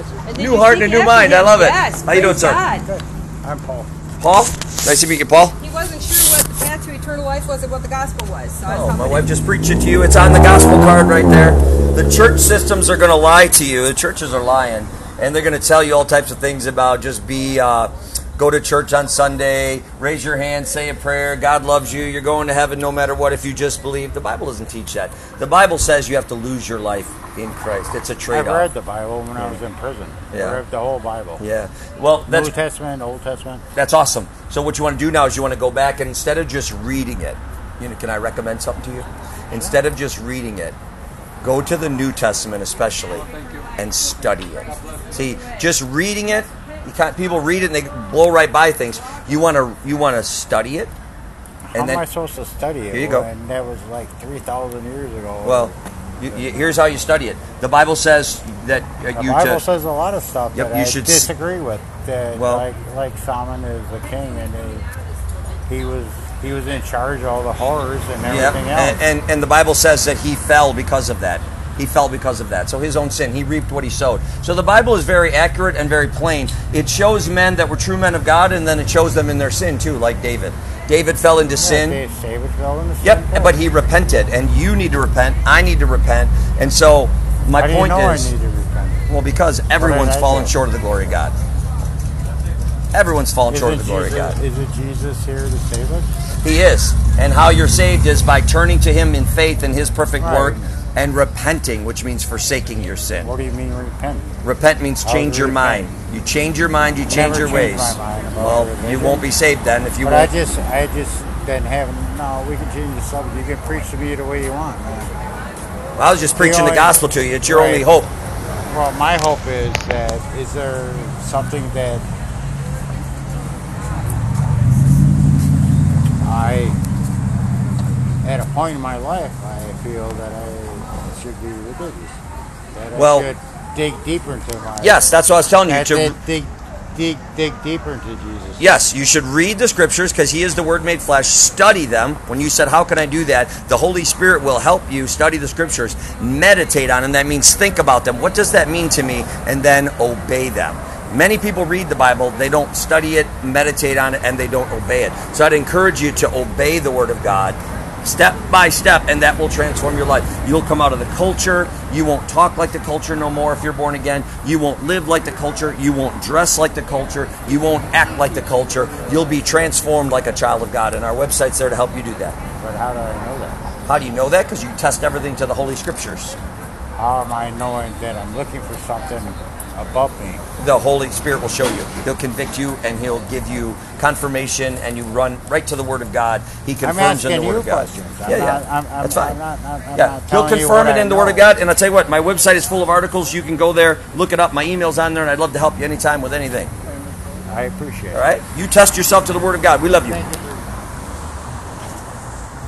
New heart and a new mind. I love it. Yes. How you doing, sir? Good. I'm Paul. Paul? Nice to meet you, Paul. He wasn't sure what the path to eternal life was and what the gospel was. So Oh, my wife just preached it to you. It's on the gospel card right there. The church systems are going to lie to you. The churches are lying. And they're going to tell you all types of things about just go to church on Sunday, raise your hand, say a prayer, God loves you, you're going to heaven no matter what if you just believe. The Bible doesn't teach that. The Bible says you have to lose your life in Christ. It's a trade-off. I read the Bible when I was in prison. Yeah. I read the whole Bible. Yeah. Well, that's New Testament, Old Testament. That's awesome. So what you want to do now is you want to go back and instead of just reading it, can I recommend something to you? Instead of just reading it, go to the New Testament especially and study it. See, just reading it, people read it and they blow right by things. You want to study it. How am I supposed to study it? Here you go. And that was like 3,000 years ago. Well, here's how you study it. The Bible says that the Bible says a lot of stuff that you I should disagree with. Like Solomon is the king, and he was in charge of all the horrors and everything else. And the Bible says that he fell because of that. He fell because of that. So his own sin. He reaped what he sowed. So the Bible is very accurate and very plain. It shows men that were true men of God, and then it shows them in their sin too, like David. David fell into sin. David fell into sin. Yep, but he repented. And you need to repent. I need to repent. And so my point is... I need to repent? Well, because everyone's fallen short of the glory of God. Everyone's fallen short of the glory of God. Is it Jesus here to save us? He is. And how you're saved is by turning to him in faith in his perfect work and repenting, which means forsaking your sin. What do you mean repent? Repent means change your mind. You change your mind, you change your ways. Well, you won't be saved then if you won't. I just been having, no, we can change the subject. You can preach to me the way you want, man. Well, I was just preaching the gospel to you. It's your only hope. Well, my hope is that, is there something that at a point in my life, I feel that I should be religious. That I should dig deeper into my... Yes, that's what I was telling you. Dig deeper into Jesus. Yes, you should read the scriptures because he is the Word made flesh. Study them. When you said, how can I do that? The Holy Spirit will help you study the scriptures. Meditate on them. That means think about them. What does that mean to me? And then obey them. Many people read the Bible, they don't study it, meditate on it, and they don't obey it. So I'd encourage you to obey the Word of God step by step, and that will transform your life. You'll come out of the culture. You won't talk like the culture no more if you're born again. You won't live like the culture. You won't dress like the culture. You won't act like the culture. You'll be transformed like a child of God, and our website's there to help you do that. But how do I know that? How do you know that? Because you test everything to the Holy Scriptures. How am I knowing that I'm looking for something above me? The Holy Spirit will show you. He'll convict you, and He'll give you confirmation, and you run right to the Word of God. He confirms in the Word of God. That's fine. He'll confirm it in the Word of God, and I'll tell you what, my website is full of articles. You can go there, look it up. My email's on there, and I'd love to help you anytime with anything. I appreciate it. All right? You test yourself to the Word of God. We love you.